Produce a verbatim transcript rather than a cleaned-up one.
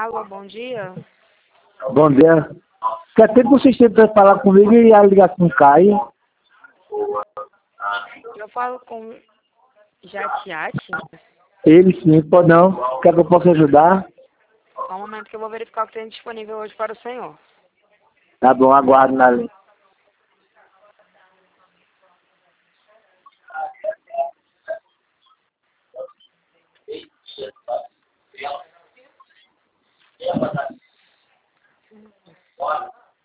Alô, bom dia. Bom dia. Quer tempo vocês tentam falar comigo e a ligação cai? Eu falo com Jatiate. Ele sim, pode não. Quer que eu possa ajudar? Só um momento que eu vou verificar o que tem disponível hoje para o senhor. Tá bom, aguardo na linha.